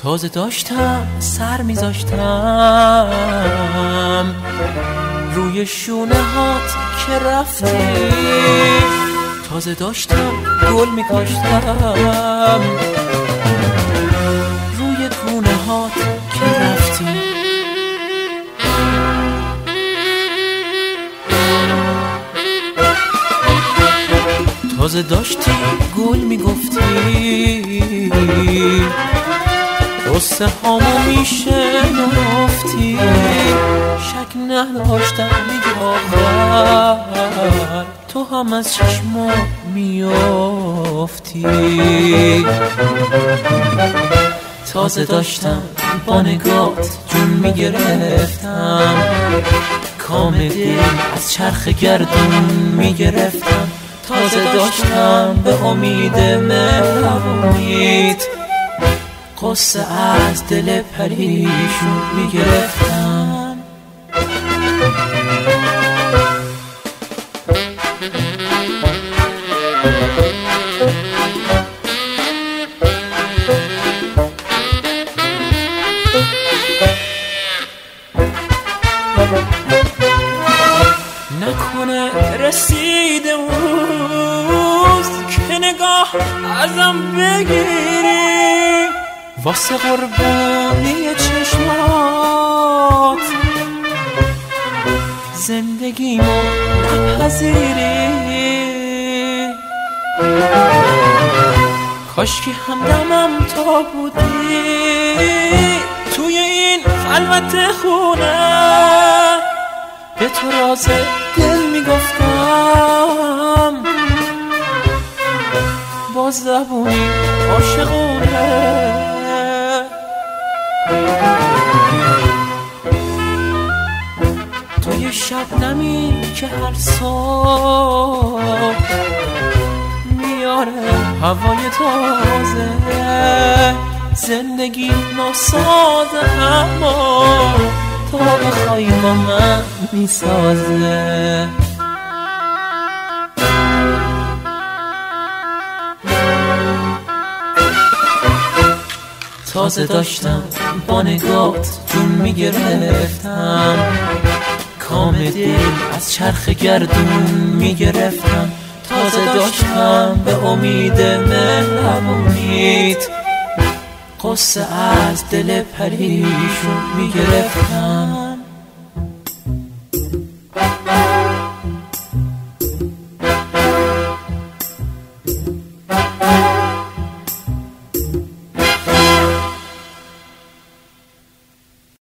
تازه داشتم سر میذاشتم روی شونه هات که رفتی، تازه داشتم گل میکاشتم روی گونه هات که رفتی. تازه داشتی گل میگفتی، قصه هامو میشنفتی، شک نداشتم دیگه آخر تو هم از چشما میافتی. تازه داشتم با نگات جون میگرفتم، کام دل از چرخ گردون میگرفتم، تازه داشتم به امید مهربونیت قصه از دل پریشون میگرفتم. نکنه رسیده روز که نگاه ازم بگیری، واسه قربانی چشمات زندگیمو نپذیری. کاشکی همدمم تا بودی توی این خلوت خونه، به تو راز دل میگفتم با زبونی عاشقونه. توی شبنمی که هر صبح میاره هوای تازه، زندگی ناسازه اما تو بخوای با من میسازه. تازه داشتم با نگات جون میگرفتم، کام دل از چرخ گردون میگرفتم، تازه داشتم به امید مهربونیت قصه از دل پریشون میگرفتم.